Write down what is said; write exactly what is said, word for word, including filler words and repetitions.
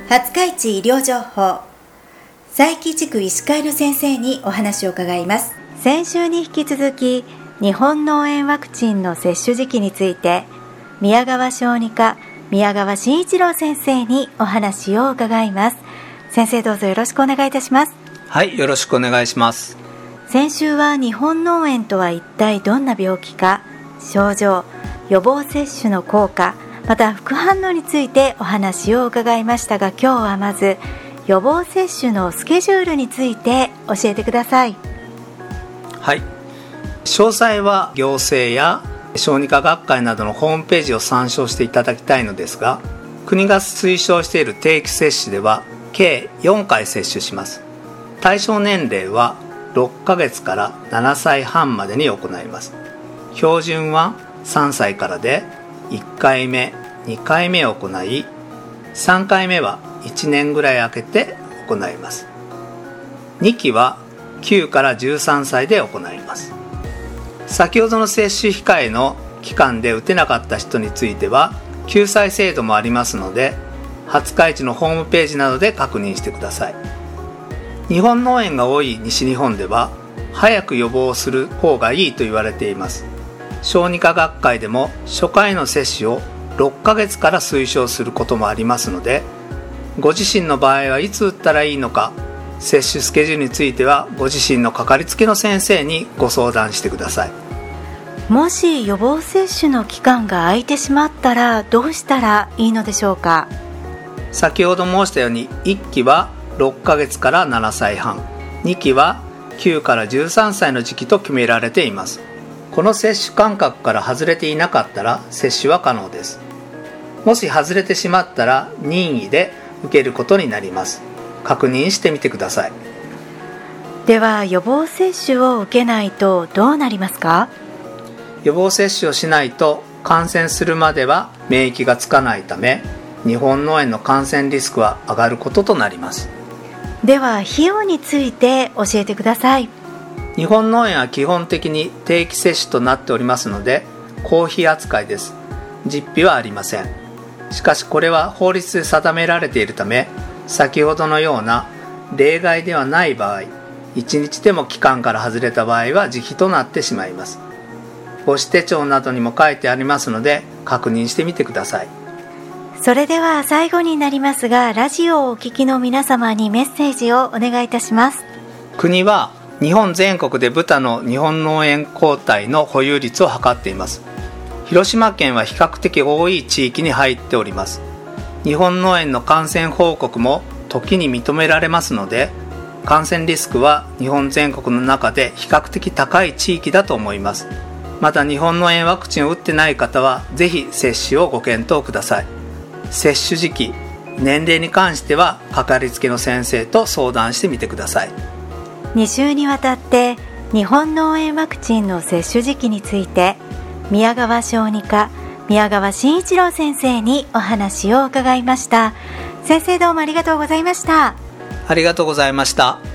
廿日市医療情報、佐伯地区医師会の先生にお話を伺います。先週に引き続き日本脳炎ワクチンの接種時期について、宮川小児科宮川真一郎先生にお話を伺います。先生、どうぞよろしくお願いいたします。 はい、よろしくお願いします。 先週は日本脳炎とは一体どんな病気か、症状、予防接種の効果、また副反応についてお話を伺いましたが、今日はまず予防接種のスケジュールについて教えてください。 はい、詳細は行政や小児科学会などのホームページを参照していただきたいのですが、国が推奨している定期接種では計よんかい接種します。対象年齢はろっかげつからななさいはんまでに行います。標準はさんさいからで、いっかいめ、にかいめを行い、さんかいめはいちねんぐらい空けて行います。にきはきゅうからじゅうさんさいで行います。先ほどの接種控えの期間で打てなかった人については救済制度もありますので、廿日市のホームページなどで確認してください。日本脳炎が多い西日本では早く予防する方がいいと言われています。小児科学会でも初回の接種をろっかげつから推奨することもありますので、ご自身の場合はいつ打ったらいいのか、接種スケジュールについてはご自身のかかりつけの先生にご相談してください。 もし予防接種の期間が空いてしまったらどうしたらいいのでしょうか。 先ほど申したように、いっきはろっかげつからななさいはん、にきはきゅうからじゅうさんさいの時期と決められています。この接種間隔から外れていなかったら接種は可能です。もし外れてしまったら任意で受けることになります。確認してみてください。 では予防接種を受けないとどうなりますか。 予防接種をしないと感染するまでは免疫がつかないため、日本脳炎の感染リスクは上がることとなります。 では費用について教えてください。 日本脳炎は基本的に定期接種となっておりますので、公費扱いです。実費はありません。しかしこれは法律で定められているため、先ほどのような例外ではない場合、いちにちでも期間から外れた場合は自費となってしまいます。母子手帳などにも書いてありますので、確認してみてください。 それでは最後になりますが、ラジオをお聞きの皆様にメッセージをお願いいたします。 国は日本全国で豚の日本脳炎抗体の保有率を測っています。広島県は比較的多い地域に入っております。日本脳炎の感染報告も時に認められますので、感染リスクは日本全国の中で比較的高い地域だと思います。また日本脳炎ワクチンを打ってない方はぜひ接種をご検討ください。接種時期、年齢に関してはかかりつけの先生と相談してみてください。 に週にわたって日本脳炎ワクチンの接種時期について、宮川小児科宮川真一郎先生にお話を伺いました。先生、どうもありがとうございました。 ありがとうございました。